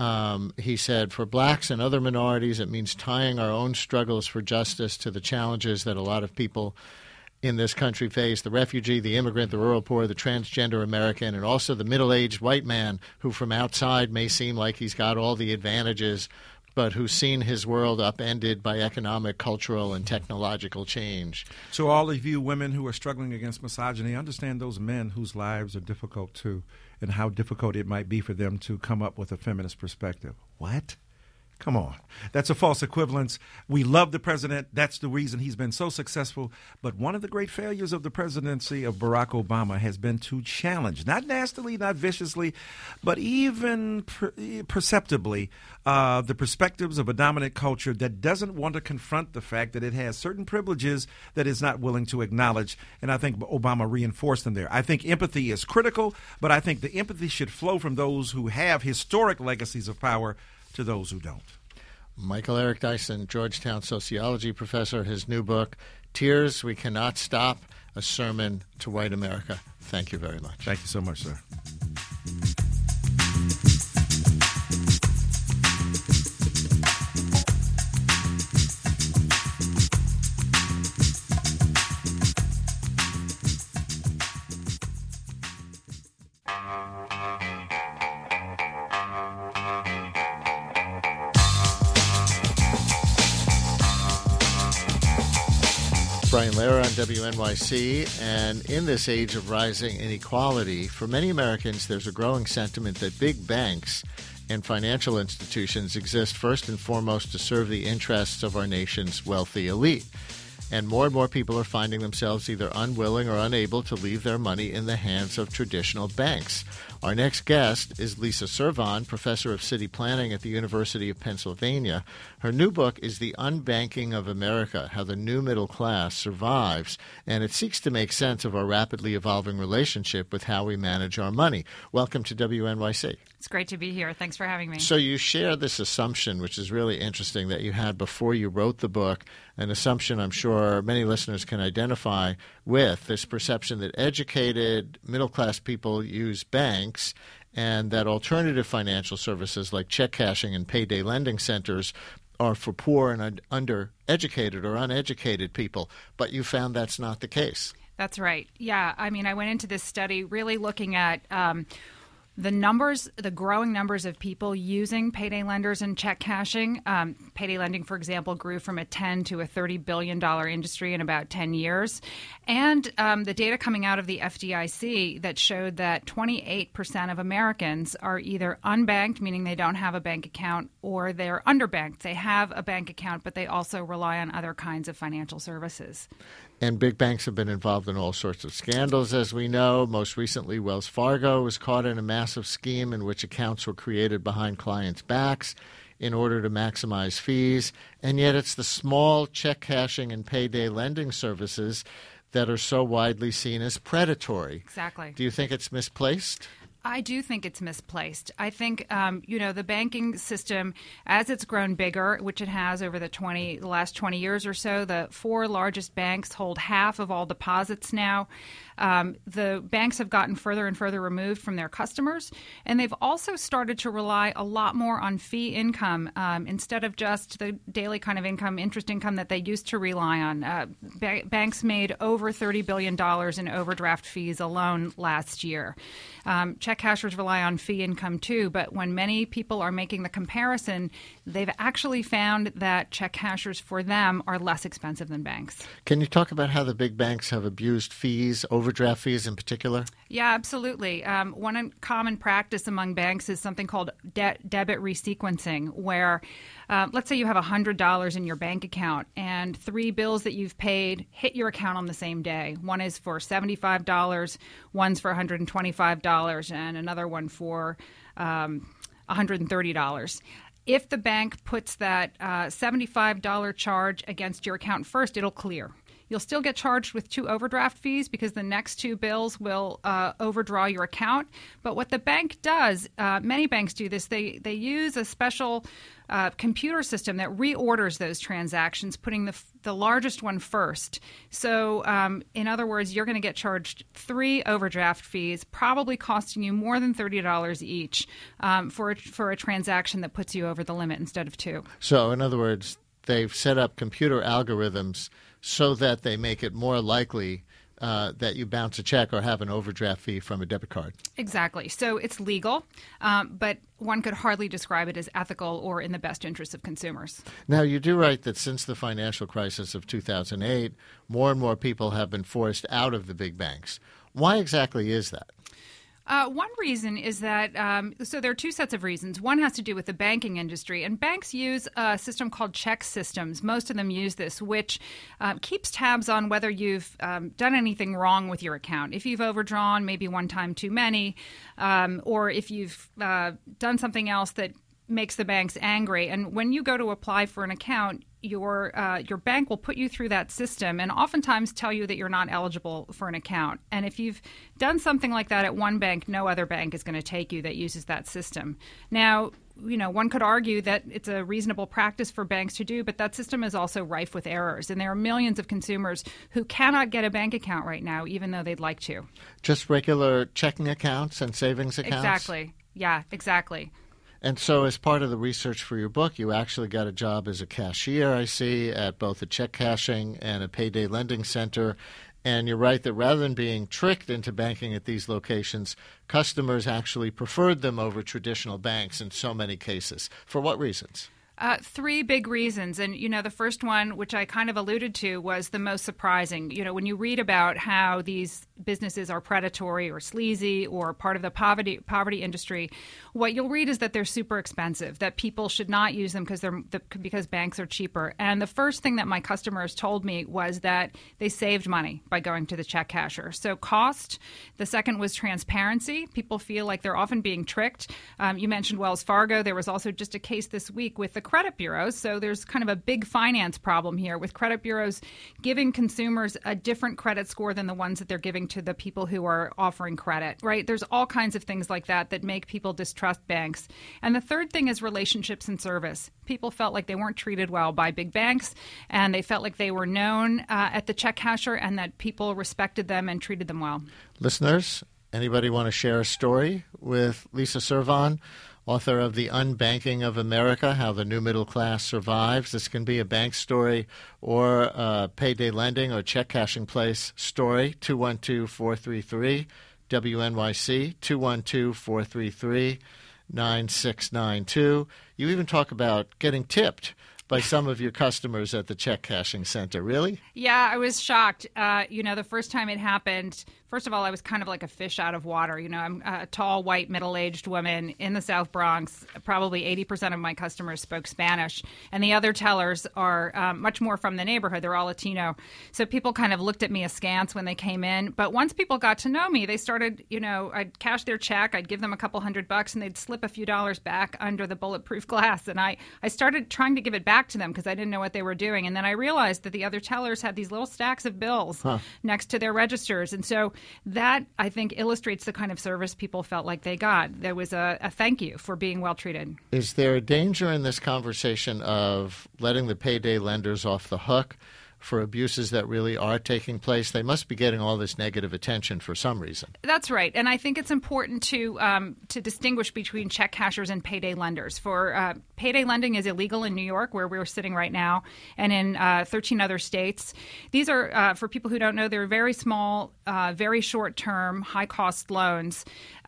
He said, for blacks and other minorities, it means tying our own struggles for justice to the challenges that a lot of people in this country face, the refugee, the immigrant, the rural poor, the transgender American, and also the middle-aged white man who from outside may seem like he's got all the advantages, but who's seen his world upended by economic, cultural, and technological change. So all of you women who are struggling against misogyny, understand those men whose lives are difficult too, and how difficult it might be for them to come up with a feminist perspective. What? Come on. That's a false equivalence. We love the president. That's the reason he's been so successful. But one of the great failures of the presidency of Barack Obama has been to challenge, not nastily, not viciously, but even perceptibly, the perspectives of a dominant culture that doesn't want to confront the fact that it has certain privileges that it's not willing to acknowledge. And I think Obama reinforced them there. I think empathy is critical, but I think the empathy should flow from those who have historic legacies of power to those who don't. Michael Eric Dyson, Georgetown sociology professor, his new book, Tears We Cannot Stop, A Sermon to White America. Thank you very much. Thank you so much, sir. Brian Lehrer on WNYC, and in this age of rising inequality, for many Americans, there's a growing sentiment that big banks and financial institutions exist first and foremost to serve the interests of our nation's wealthy elite. And more people are finding themselves either unwilling or unable to leave their money in the hands of traditional banks. Our next guest is Lisa Servan, professor of city planning at the University of Pennsylvania. Her new book is The Unbanking of America, How the New Middle Class Survives, and it seeks to make sense of our rapidly evolving relationship with how we manage our money. Welcome to WNYC. It's great to be here. Thanks for having me. So you share this assumption, which is really interesting, that you had before you wrote the book, an assumption I'm sure many listeners can identify with, this perception that educated middle-class people use banks and that alternative financial services like check cashing and payday lending centers are for poor and undereducated or uneducated people. But you found that's not the case. That's right. Yeah. I mean, I went into this study really looking at The growing numbers of people using payday lenders and check cashing. Payday lending, for example, grew from a $10 to a $30 billion industry in about 10 years. And the data coming out of the FDIC that showed that 28% of Americans are either unbanked, meaning they don't have a bank account, or they're underbanked. They have a bank account, but they also rely on other kinds of financial services. And big banks have been involved in all sorts of scandals, as we know. Most recently, Wells Fargo was caught in a massive scheme in which accounts were created behind clients' backs in order to maximize fees. And yet it's the small check cashing and payday lending services that are so widely seen as predatory. Exactly. Do you think it's misplaced? I do think it's misplaced. I think, the banking system, as it's grown bigger, which it has over the last 20 years or so, the 4 largest banks hold half of all deposits now. The banks have gotten further and further removed from their customers, and they've also started to rely a lot more on fee income instead of just the daily kind of income, interest income that they used to rely on. Banks made over $30 billion in overdraft fees alone last year. Check cashers rely on fee income too, but when many people are making the comparison, they've actually found that check cashers for them are less expensive than banks. Can you talk about how the big banks have abused fees, overdraft fees in particular? Yeah, absolutely. One common practice among banks is something called debit resequencing, where let's say you have $100 in your bank account and 3 bills that you've paid hit your account on the same day. One is for $75, one's for $125, and another one for $130. If the bank puts that $75 charge against your account first, it'll clear. You'll still get charged with 2 overdraft fees because the next 2 bills will overdraw your account. But what the bank does, many banks do this, they use a special computer system that reorders those transactions, putting the largest one first. So in other words, you're going to get charged 3 overdraft fees, probably costing you more than $30 each for a transaction that puts you over the limit instead of 2. So in other words, they've set up computer algorithms so that they make it more likely that you bounce a check or have an overdraft fee from a debit card. Exactly. So it's legal, but one could hardly describe it as ethical or in the best interest of consumers. Now, you do write that since the financial crisis of 2008, more and more people have been forced out of the big banks. Why exactly is that? One reason is that, so there are 2 sets of reasons. One has to do with the banking industry, and banks use a system called check systems. Most of them use this, which keeps tabs on whether you've done anything wrong with your account. If you've overdrawn maybe one time too many, or if you've done something else that makes the banks angry. And when you go to apply for an account, your bank will put you through that system and oftentimes tell you that you're not eligible for an account. And if you've done something like that at one bank, no other bank is going to take you that uses that system. Now, one could argue that it's a reasonable practice for banks to do, but that system is also rife with errors. And there are millions of consumers who cannot get a bank account right now, even though they'd like to. Just regular checking accounts and savings accounts? Exactly. Yeah, exactly. And so as part of the research for your book, you actually got a job as a cashier, I see, at both a check cashing and a payday lending center. And you're right that rather than being tricked into banking at these locations, customers actually preferred them over traditional banks in so many cases. For what reasons? 3 big reasons. And, the first one, which I kind of alluded to, was the most surprising. When you read about how these businesses are predatory or sleazy or part of the poverty industry, what you'll read is that they're super expensive, that people should not use them because banks are cheaper. And the first thing that my customers told me was that they saved money by going to the check casher. So cost. The second was transparency. People feel like they're often being tricked. You mentioned Wells Fargo. There was also just a case this week with the credit bureaus. So there's kind of a big finance problem here with credit bureaus giving consumers a different credit score than the ones that they're giving to the people who are offering credit, right? There's all kinds of things like that make people distrust banks. And the third thing is relationships and service. People felt like they weren't treated well by big banks, and they felt like they were known at the check casher and that people respected them and treated them well. Listeners, anybody want to share a story with Lisa Servan, author of The Unbanking of America, How the New Middle Class Survives? This can be a bank story or a payday lending or check cashing place story. 212-433 WNYC, 212-433-9692. You even talk about getting tipped by some of your customers at the check cashing center. Really? Yeah, I was shocked. The first time it happened, first of all, I was kind of like a fish out of water. I'm a tall, white, middle-aged woman in the South Bronx. Probably 80% of my customers spoke Spanish. And the other tellers are much more from the neighborhood. They're all Latino. So people kind of looked at me askance when they came in. But once people got to know me, they started, I'd cash their check. I'd give them a couple $100 and they'd slip a few dollars back under the bulletproof glass. And I started trying to give it back to them because I didn't know what they were doing. And then I realized that the other tellers had these little stacks of bills next to their registers. And so that, I think, illustrates the kind of service people felt like they got. There was a thank you for being well treated. Is there a danger in this conversation of letting the payday lenders off the hook for abuses that really are taking place? They must be getting all this negative attention for some reason. That's right. And I think it's important to distinguish between check cashers and payday lenders. For payday lending is illegal in New York, where we're sitting right now, and in 13 other states. These are, for people who don't know, they're very small, very short-term, high-cost loans.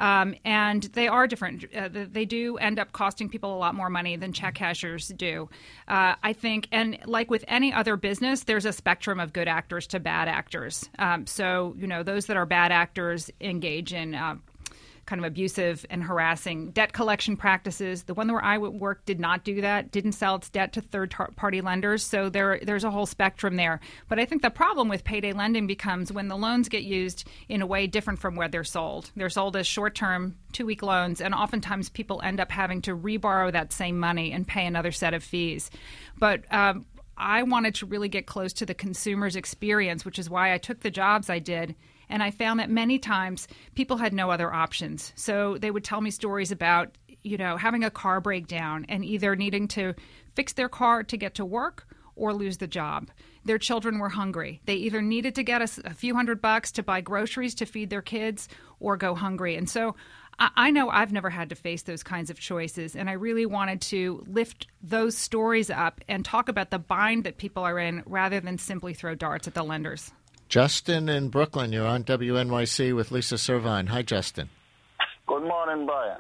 And they are different. They do end up costing people a lot more money than check cashers do. I think, and like with any other business, there's a spectrum of good actors to bad actors. So, those that are bad actors engage in kind of abusive and harassing debt collection practices. The one where I worked did not do that, didn't sell its debt to third-party lenders. So there's a whole spectrum there. But I think the problem with payday lending becomes when the loans get used in a way different from where they're sold. They're sold as short-term, 2-week loans, and oftentimes people end up having to reborrow that same money and pay another set of fees. But I wanted to really get close to the consumer's experience, which is why I took the jobs I did. And I found that many times people had no other options. So they would tell me stories about, having a car breakdown and either needing to fix their car to get to work or lose the job. Their children were hungry. They either needed to get a few $100 to buy groceries to feed their kids or go hungry. And so I know I've never had to face those kinds of choices, and I really wanted to lift those stories up and talk about the bind that people are in rather than simply throw darts at the lenders. Justin in Brooklyn, you're on WNYC with Lisa Servine. Hi, Justin. Good morning, Brian.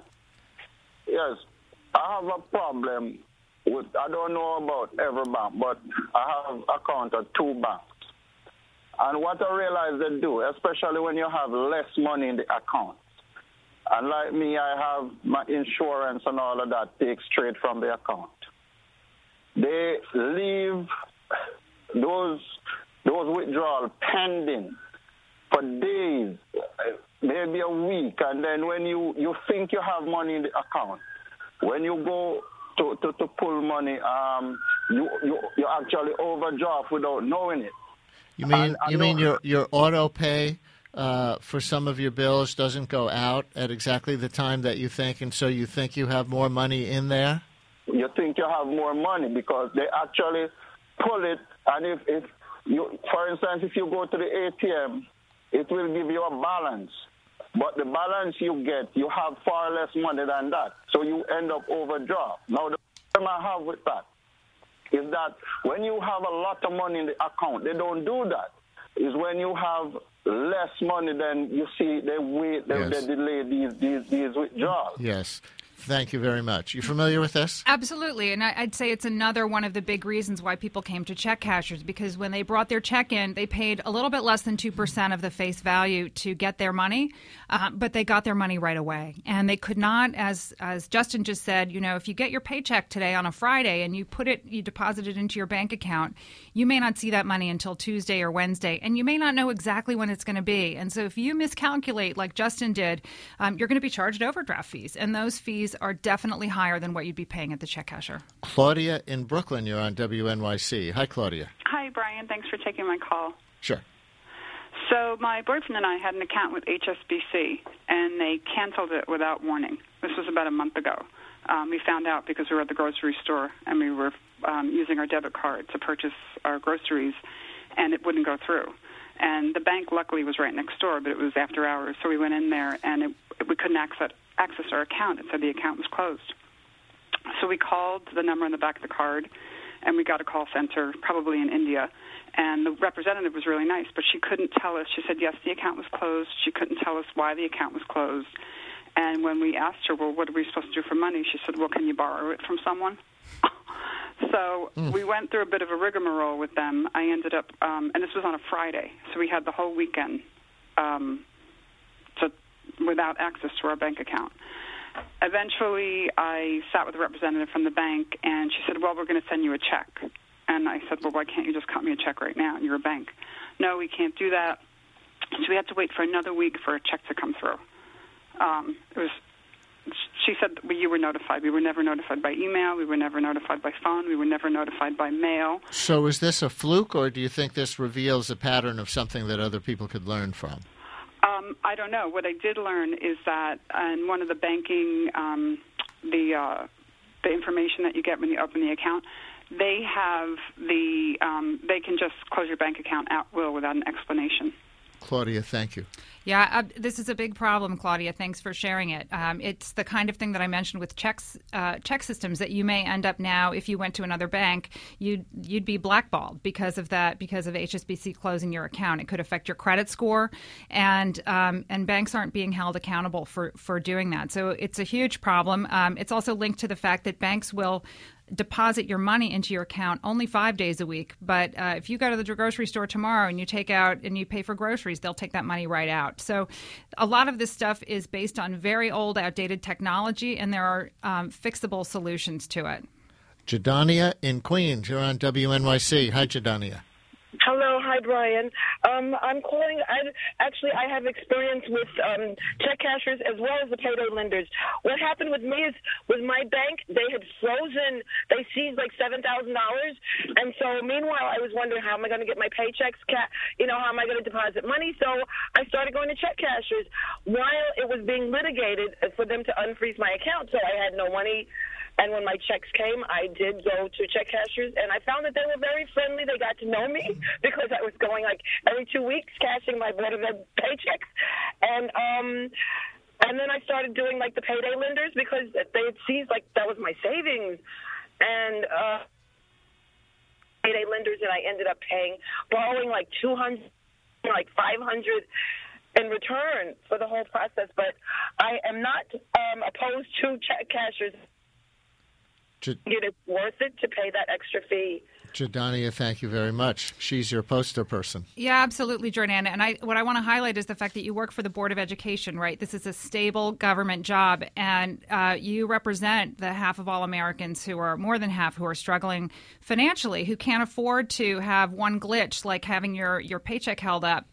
Yes, I have a problem with, I don't know about every bank, but I have account at 2 banks. And what I realize they do, especially when you have less money in the account, and like me, I have my insurance and all of that takes straight from the account. They leave those withdrawals pending for days, maybe a week, and then when you think you have money in the account, when you go to pull money, you actually overdraft without knowing it. You mean your auto pay for some of your bills doesn't go out at exactly the time that you think, and so you think you have more money in there? You think you have more money because they actually pull it, and if you, for instance, if you go to the ATM, it will give you a balance. But the balance you get, you have far less money than that. So you end up overdraft. Now, the problem I have with that is that when you have a lot of money in the account, they don't do that. Is when you have less money than you see, they wait, they delay these withdrawals. Yes. Thank you very much. You familiar with this? Absolutely. And I'd say it's another one of the big reasons why people came to check cashers, because when they brought their check in, they paid a little bit less than 2% of the face value to get their money, but they got their money right away. And they could not, as Justin just said, if you get your paycheck today on a Friday and you deposit it into your bank account, you may not see that money until Tuesday or Wednesday, and you may not know exactly when it's going to be. And so if you miscalculate like Justin did, you're going to be charged overdraft fees, and those fees are definitely higher than what you'd be paying at the check casher. Claudia in Brooklyn, you're on WNYC. Hi, Claudia. Hi, Brian. Thanks for taking my call. Sure. So my boyfriend and I had an account with HSBC, and they canceled it without warning. This was about a month ago. We found out because we were at the grocery store, and we were using our debit card to purchase our groceries, and it wouldn't go through. And the bank, luckily, was right next door, but it was after hours, so we went in there, and we couldn't access our account. It said the account was closed. So we called the number on the back of the card, and we got a call center, probably in India. And the representative was really nice, but she couldn't tell us. She said, yes, the account was closed. She couldn't tell us why the account was closed. And when we asked her, well, what are we supposed to do for money? She said, well, can you borrow it from someone? So we went through a bit of a rigmarole with them. I ended up, and this was on a Friday, so we had the whole weekend without access to our bank account. Eventually, I sat with a representative from the bank, and she said, well, we're going to send you a check. And I said, well, why can't you just cut me a check right now? You're a bank. No, we can't do that. So we had to wait for another week for a check to come through. She said, well, you were notified. We were never notified by email. We were never notified by phone. We were never notified by mail. So is this a fluke, or do you think this reveals a pattern of something that other people could learn from? I don't know. What I did learn is that in one of the banking, the information that you get when you open the account, they have they can just close your bank account at will without an explanation. Claudia, thank you. Yeah, this is a big problem, Claudia. Thanks for sharing it. It's the kind of thing that I mentioned with check systems that you may end up now, if you went to another bank, you'd be blackballed because of that, because of HSBC closing your account. It could affect your credit score, and banks aren't being held accountable for doing that. So it's a huge problem. It's also linked to the fact that banks will deposit your money into your account only 5 days a week. But if you go to the grocery store tomorrow and you take out and you pay for groceries, they'll take that money right out. So a lot of this stuff is based on very old, outdated technology, and there are fixable solutions to it. Jadania in Queens. You're on WNYC. Hi, Jadania. Hello. Hi, Brian. I'm calling. I have experience with check cashers as well as the payday lenders. What happened with me is with my bank, they had frozen. They seized like $7,000, and so meanwhile, I was wondering how am I going to get my paychecks? How am I going to deposit money? So I started going to check cashers while it was being litigated for them to unfreeze my account. So I had no money. And when my checks came, I did go to check cashers, and I found that they were very friendly. They got to know me because I was going like every 2 weeks cashing my board of paychecks. And then I started doing like the payday lenders because they had seized like that was my savings. And payday lenders, and I ended up borrowing like $200, like $500 in return for the whole process. But I am not opposed to check cashers. It's worth it to pay that extra fee. Jadania, thank you very much. She's your poster person. Yeah, absolutely, Jordana. And what I want to highlight is the fact that you work for the Board of Education, right? This is a stable government job, and you represent the half of all Americans who are, more than half, who are struggling financially, who can't afford to have one glitch like having your paycheck held up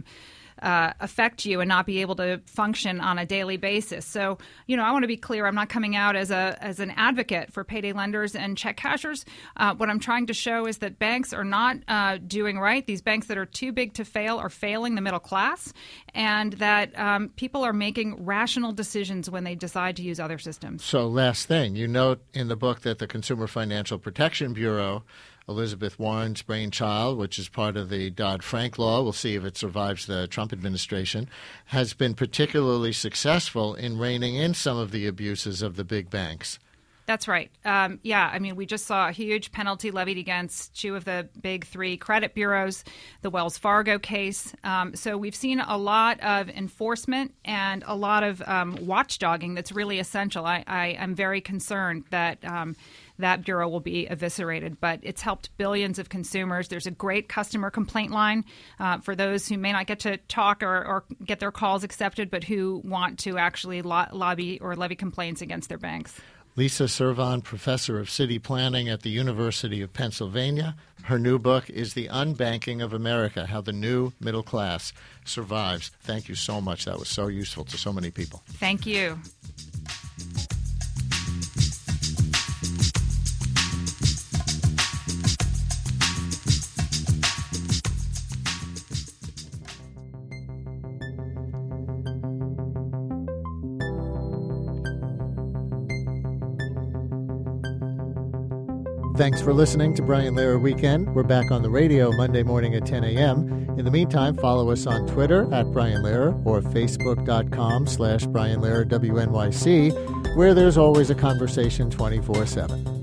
affect you and not be able to function on a daily basis. So, I want to be clear. I'm not coming out as an advocate for payday lenders and check cashers. What I'm trying to show is that banks are not doing right. These banks that are too big to fail are failing the middle class, and that people are making rational decisions when they decide to use other systems. So last thing, you note in the book that the Consumer Financial Protection Bureau, Elizabeth Warren's brainchild, which is part of the Dodd-Frank law, we'll see if it survives the Trump administration, has been particularly successful in reining in some of the abuses of the big banks. That's right. We just saw a huge penalty levied against two of the big three credit bureaus, the Wells Fargo case. So we've seen a lot of enforcement and a lot of watchdogging that's really essential. I am very concerned that that bureau will be eviscerated, but it's helped billions of consumers. There's a great customer complaint line for those who may not get to talk or get their calls accepted, but who want to actually lobby or levy complaints against their banks. Lisa Servan, professor of city planning at the University of Pennsylvania. Her new book is The Unbanking of America, How the New Middle Class Survives. Thank you so much. That was so useful to so many people. Thank you. Thanks for listening to Brian Lehrer Weekend. We're back on the radio Monday morning at 10 a.m. In the meantime, follow us on Twitter at Brian Lehrer or Facebook.com/Brian Lehrer WNYC, where there's always a conversation 24/7.